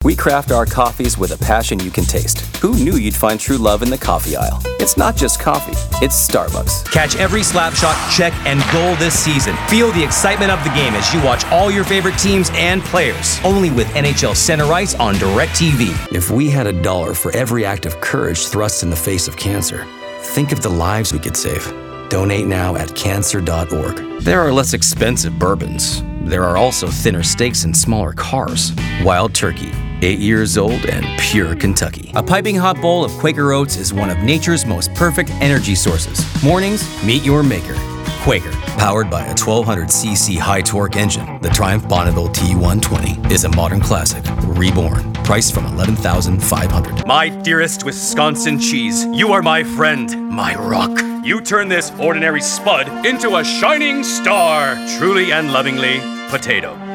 We craft our coffees with a passion you can taste. Who knew you'd find true love in the coffee aisle? It's not just coffee, it's Starbucks. Catch every Slapshot, check, and goal this season. Feel the excitement of the game as you watch all your favorite teams and players. Only with NHL Center Ice on DirecTV. If we had $1 for every act of courage thrust in the face of cancer, think of the lives we could save. Donate now at cancer.org. There are less expensive bourbons. There are also thinner steaks and smaller cars. Wild Turkey, 8 years old and pure Kentucky. A piping hot bowl of Quaker Oats is one of nature's most perfect energy sources. Mornings, meet your maker. Quaker. Powered by a 1200cc high-torque engine, the Triumph Bonneville T120 is a modern classic, reborn. Priced from $11,500. My dearest Wisconsin cheese, you are my friend, my rock. You turn this ordinary spud into a shining star. Truly and lovingly, Potato.